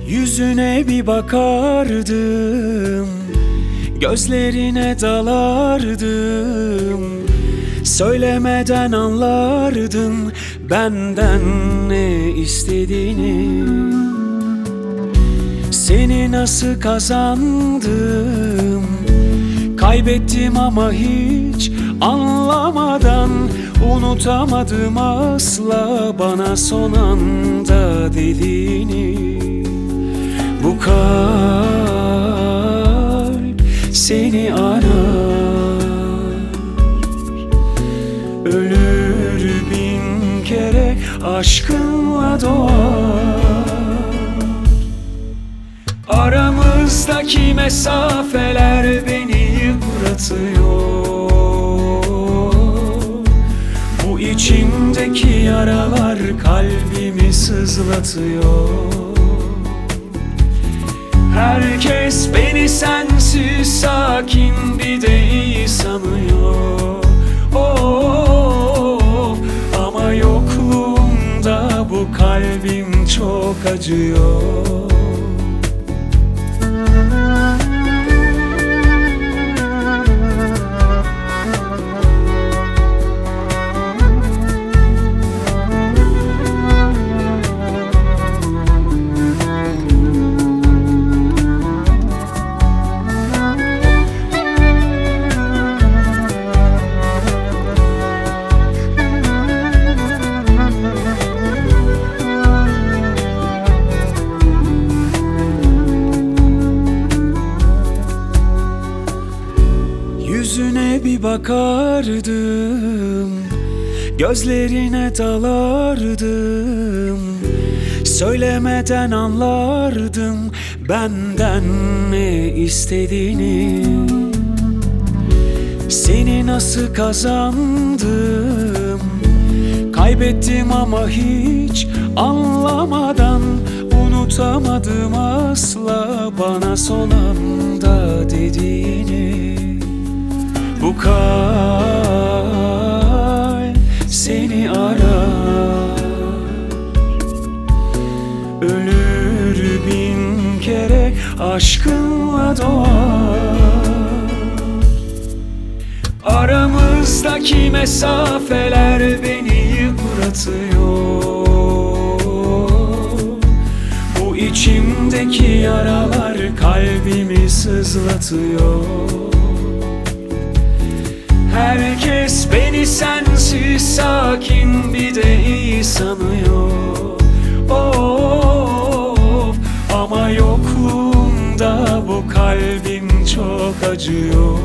Yüzüne bir bakardım, gözlerine dalardım. Söylemeden anlardın benden ne istediğini. Seni nasıl kazandım, kaybettim ama hiç anlamadan. Unutamadım asla bana son anda dediğini. Bu kalp seni arar, ölür bin kere aşkınla doğar. Aramızdaki mesafeler beni yıpratıyor. Bu içimdeki yaralar kalbimi sızlatıyor. Herkes beni sensiz sakin bir de iyi sanıyor. Oh, ama yokluğunda bu kalbim çok acıyor. Yüzüne bir bakardım, gözlerine dalardım. Söylemeden anlardım benden ne istediğini. Seni nasıl kazandım, kaybettim ama hiç anlamadan. Unutamadım asla bana son anda dediğini. Bu kalp seni arar, ölür bin kere aşkınla doğar. Aramızdaki mesafeler beni yıpratıyor. Bu içimdeki yaralar kalbimi sızlatıyor. Herkes beni sensiz sakin bir de iyi sanıyor. Oh, ama yokluğunda bu kalbim çok acıyor.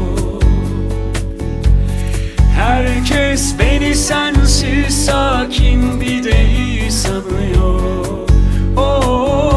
Herkes beni sensiz sakin bir de iyi sanıyor. Oh,